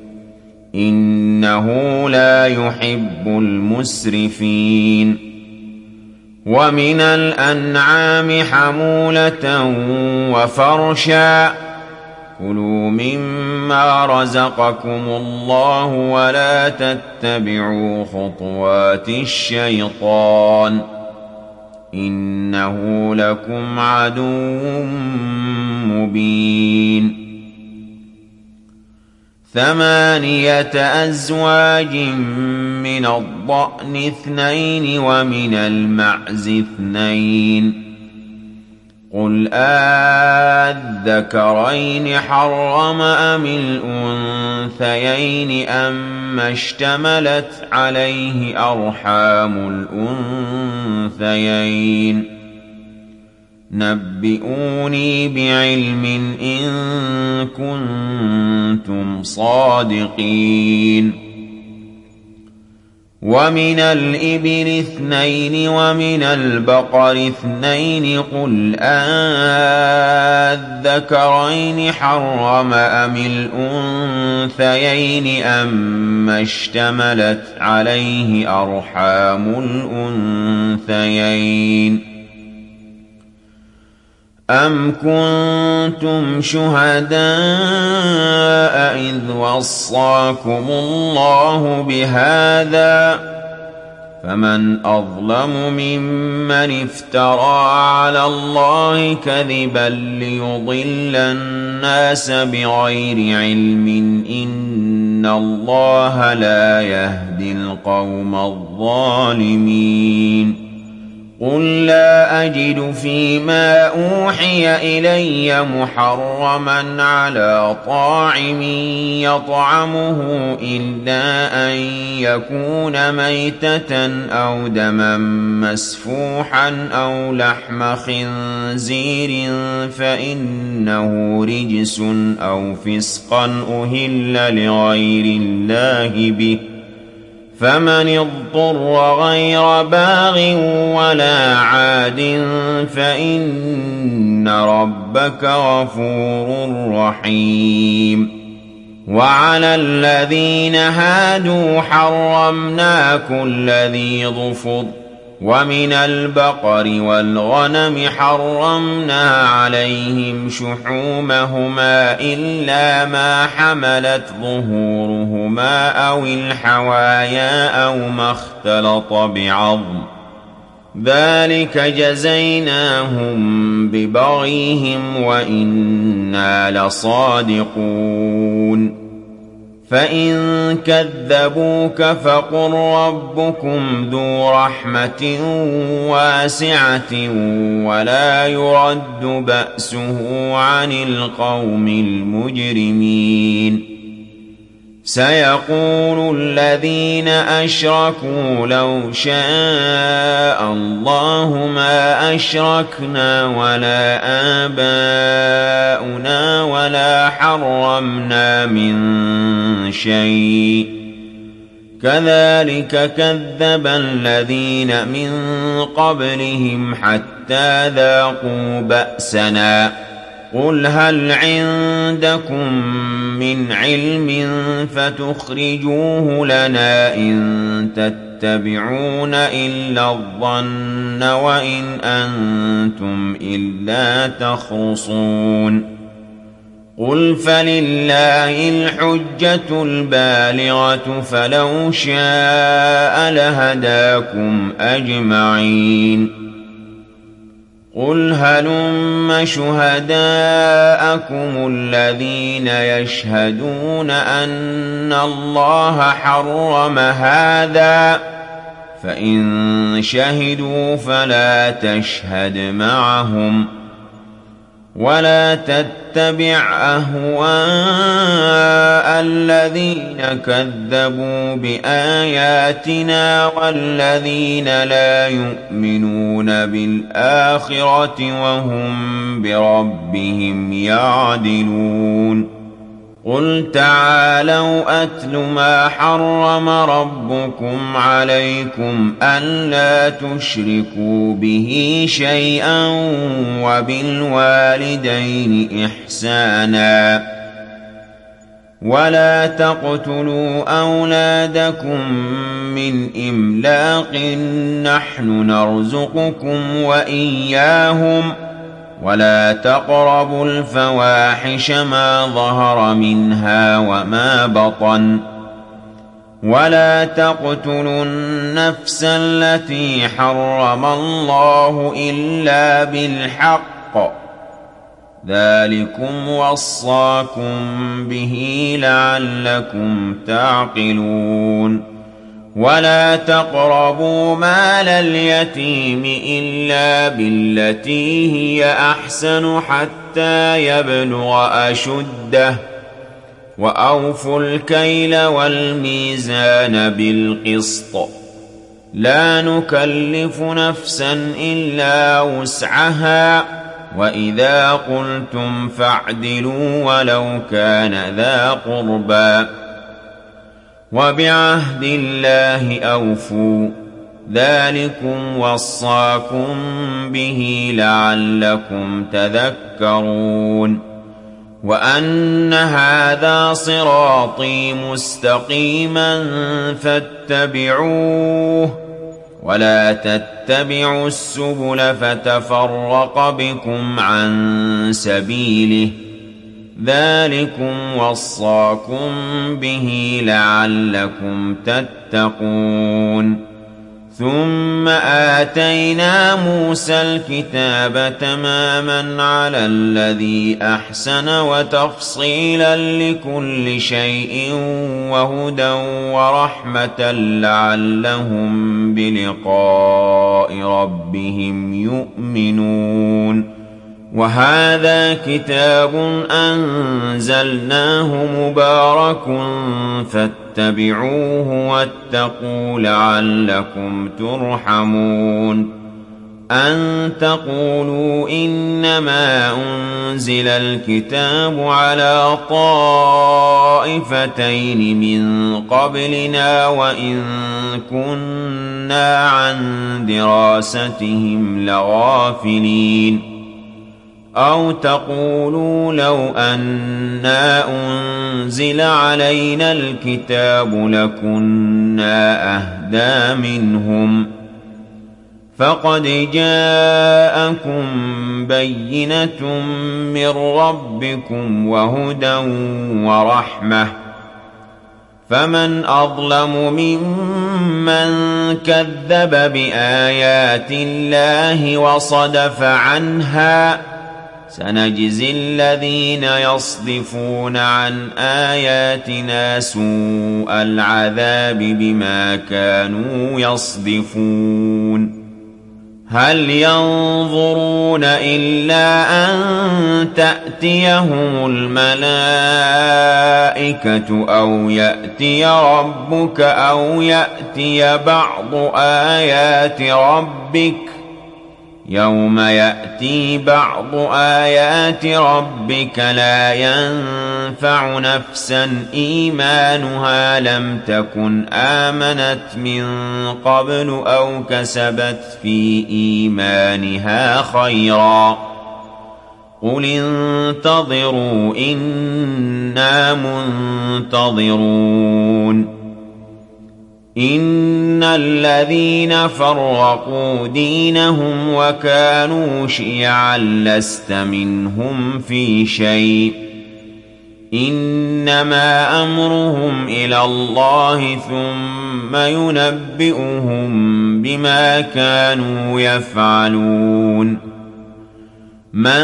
Speaker 1: إنه لا يحب المسرفين ومن الأنعام حمولة وفرشا كلوا مما رزقكم الله ولا تتبعوا خطوات الشيطان إنه لكم عدو مبين ثمانية أزواج من الضأن اثنين ومن المعز اثنين قل آذكرين حرم أم الأنثيين أما اشتملت عليه أرحام الأنثيين نبئوني بعلم إن كنتم صادقين. ومن الإبل اثنين ومن البقر اثنين قل أذكرين حرم أم الأنثيين أما اشتملت عليه أرحام الأنثيين أم كنتم شهداء إذ وصاكم الله بهذا فمن أظلم ممن افترى على الله كذبا ليضل الناس بغير علم إن الله لا يهدي القوم الظالمين. قل لا أجد فيما أوحي إلي محرما على طاعم يطعمه إلا أن يكون ميتة أو دما مسفوحا أو لحم خنزير فإنه رجس أو فسقا أهل لغير الله به فمن اضطر غير باغ ولا عاد فإن ربك غفور رحيم. وعلى الذين هادوا حرمنا كل ذي ظفر ومن البقر والغنم حرمنا عليهم شحومهما إلا ما حملت ظهورهما أو الحوايا أو ما اختلط بعظم ذلك جزيناهم ببغيهم وإنا لصادقون. فإن كذبوك فقل ربكم ذو رحمة واسعة ولا يرد بأسه عن القوم المجرمين. سيقول الذين أشركوا لو شاء الله ما أشركنا ولا آباؤنا ولا حرمنا من شيء كذلك كذب الذين من قبلهم حتى ذاقوا بأسنا. قل هل عندكم من علم فتخرجوه لنا إن تتبعون إلا الظن وإن أنتم إلا تخرصون. قل فلله الحجة البالغة فلو شاء لهداكم أجمعين. قل هلم شهداءكم الذين يشهدون أن الله حرم هذا فإن شهدوا فلا تشهد معهم ولا تتبع أهواء الذين كذبوا بآياتنا والذين لا يؤمنون بالآخرة وهم بربهم يعدلون. قل تعالوا أتل ما حرم ربكم عليكم ألا تشركوا به شيئا وبالوالدين إحسانا ولا تقتلوا أولادكم من إملاق نحن نرزقكم وإياهم ولا تقربوا الفواحش ما ظهر منها وما بطن ولا تقتلوا النفس التي حرم الله إلا بالحق ذلكم وصاكم به لعلكم تعقلون. ولا تقربوا مال اليتيم إلا بالتي هي أحسن حتى يبلغ أشده وأوفوا الكيل والميزان بالقسط لا نكلف نفسا إلا وسعها وإذا قلتم فاعدلوا ولو كان ذا قربى وبعهد الله أوفوا ذلكم وصاكم به لعلكم تذكرون وأن هذا صراطي مستقيما فاتبعوه ولا تتبعوا السبل فتفرق بكم عن سبيله ذلكم وصاكم به لعلكم تتقون ثم آتينا موسى الكتاب تماما على الذي أحسن وتفصيلا لكل شيء وهدى ورحمة لعلهم بلقاء ربهم يؤمنون وهذا كتاب أنزلناه مبارك فاتبعوه واتقوا لعلكم ترحمون أن تقولوا إنما أنزل الكتاب على طائفتين من قبلنا وإن كنا عن دراستهم لغافلين أو تقولوا لو أنا أنزل علينا الكتاب لكنا أهدى منهم فقد جاءكم بينة من ربكم وهدى ورحمة فمن أظلم ممن كذب بآيات الله وصدف عنها سنجزي الذين يصدفون عن آياتنا سوء العذاب بما كانوا يصدفون هل ينظرون إلا أن تأتيهم الملائكة أو يأتي ربك أو يأتي بعض آيات ربك يوم يأتي بعض آيات ربك لا ينفع نفسا إيمانها لم تكن آمنت من قبل أو كسبت في إيمانها خيرا قل انتظروا إنا منتظرون إن الذين فرقوا دينهم وكانوا شيعا لست منهم في شيء إنما أمرهم إلى الله ثم ينبئهم بما كانوا يفعلون من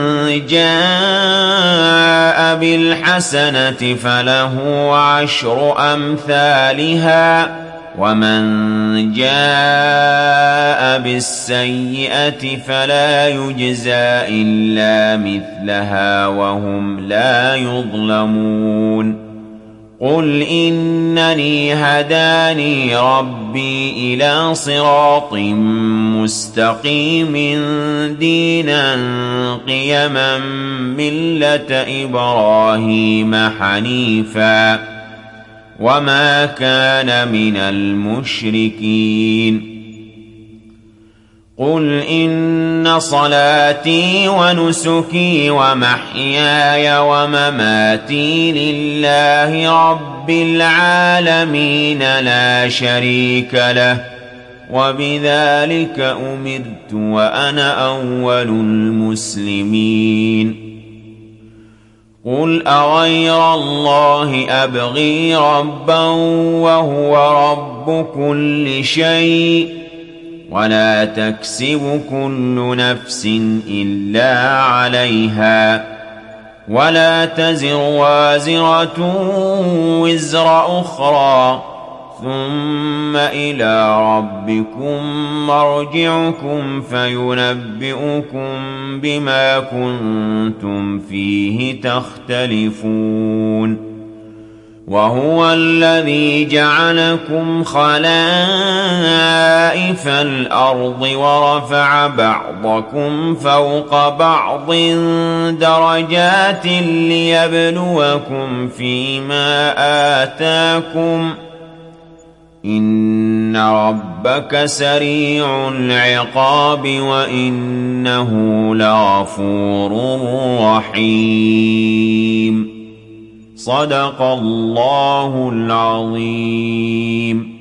Speaker 1: جاء بالحسنة فله عشر أمثالها ومن جاء بالسيئة فلا يجزى إلا مثلها وهم لا يظلمون قل إنني هداني ربي إلى صراط مستقيم دينا قيما ملة إبراهيم حنيفا وما كان من المشركين قل إن صلاتي ونسكي ومحياي ومماتي لله رب العالمين لا شريك له وبذلك أمرت وأنا أول المسلمين قل أغير الله أبغي ربا وهو رب كل شيء ولا تكسب كل نفس إلا عليها ولا تزر وازرة وزر أخرى ثم إلى ربكم مرجعكم فينبئكم بما كنتم فيه تختلفون وهو الذي جعلكم خلائف الأرض ورفع بعضكم فوق بعض درجات ليبلوكم فيما آتاكم إن ربك سريع العقاب وإنه لغفور رحيم. صدق الله العظيم.